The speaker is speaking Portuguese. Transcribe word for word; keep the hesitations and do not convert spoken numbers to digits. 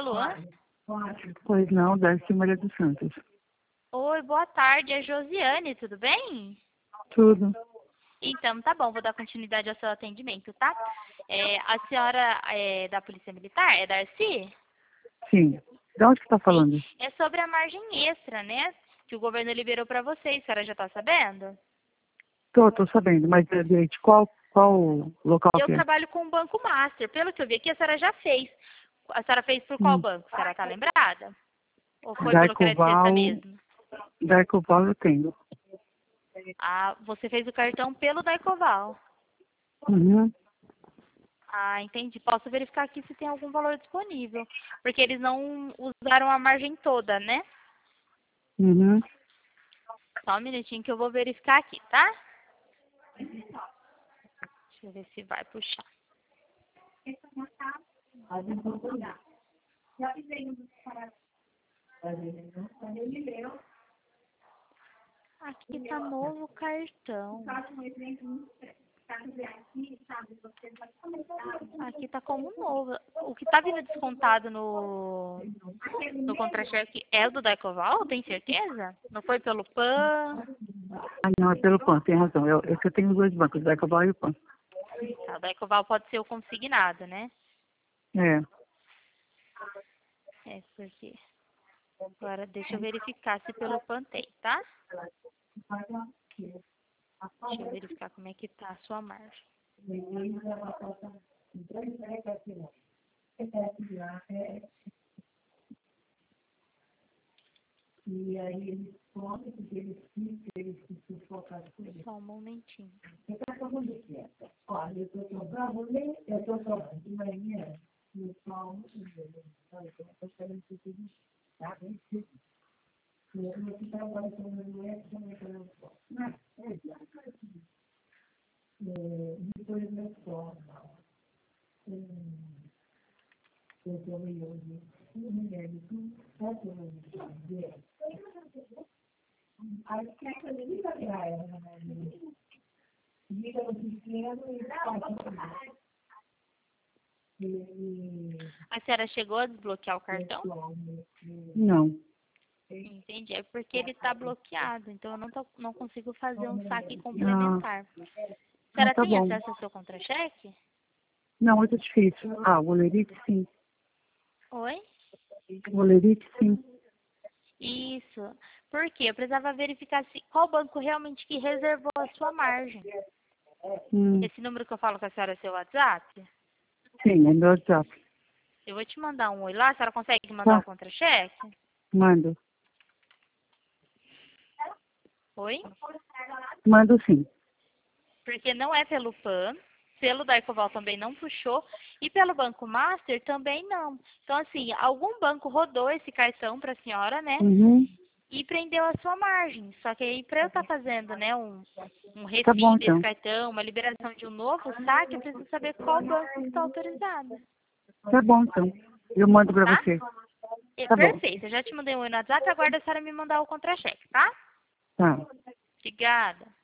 Luan? Pois não, Darcy Maria dos Santos. Oi, boa tarde. É Josiane, tudo bem? Tudo. Então, tá bom, vou dar continuidade ao seu atendimento, tá? É, a senhora é da Polícia Militar? É Darcy? Sim. De onde que tá falando? É sobre a margem extra, né? Que o governo liberou para vocês. A senhora já tá sabendo? Tô, tô sabendo, mas de de qual, qual local Eu que é? trabalho com o Banco Master. Pelo que eu vi aqui, a senhora já fez. A senhora fez por qual Hum. banco? A senhora tá lembrada? Ou foi pelo Crédito Cesta Darcoval, mesmo? Darcoval eu tenho. Ah, você fez o cartão pelo Daicoval. Uhum. Ah, entendi. Posso verificar aqui se tem algum valor disponível. Porque eles não usaram a margem toda, né? Uhum. Só um minutinho que eu vou verificar aqui, tá? Deixa eu ver se vai puxar. Aqui tá novo o cartão. Aqui tá como novo. O que tá vindo descontado no, no contra-cheque é o do Daicoval, tem certeza? Não foi pelo PAN? Ah, não, é pelo P A N, tem razão. Eu, eu que eu tenho os dois bancos, o Darcoval e o P A N. Tá, o Daicoval pode ser o consignado, né? É. É, porque... Agora deixa eu verificar se pelo PAN tem, tá? Deixa eu verificar como é que tá a sua margem. Só um momentinho. A senhora chegou a desbloquear o cartão? Não. Entendi. É porque ele tá bloqueado, então eu não, tô, não consigo fazer um saque Ah, complementar. A ah, senhora tá tem bom. acesso ao seu contra-cheque? Não, muito difícil. Ah, o Olerite, sim. Oi? O Olerite, sim. Isso. Por quê? Eu precisava verificar se, qual banco realmente que reservou a sua margem. Hum. Esse número que eu falo com a senhora é seu WhatsApp? Sim, é meu WhatsApp. Eu vou te mandar um oi lá. A senhora consegue mandar o Tá, contra-cheque? mando. Oi? Mando sim. Porque não é pelo PAN, pelo Daicoval também não puxou, e pelo Banco Master também não. Então, assim, algum banco rodou esse cartão para a senhora, né? Uhum. E prendeu a sua margem. Só que aí, para eu estar fazendo, né, um, um Tá bom, refim desse então. cartão, uma liberação de um novo saque, eu preciso saber qual banco está autorizado, Tá bom, então. Eu mando pra tá? você. É, Tá bom. perfeito, eu já te mandei um oi no WhatsApp, aguarda a senhora me mandar o contra-cheque, tá? Tá. Obrigada.